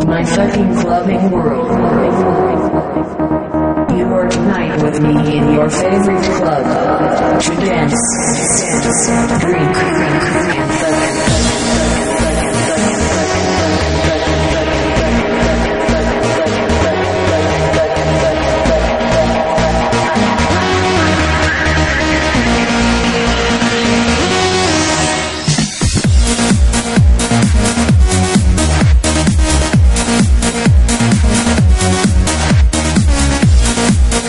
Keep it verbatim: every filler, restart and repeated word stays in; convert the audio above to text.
my fucking clubbing world. You are tonight with me in your favorite club to dance, drink,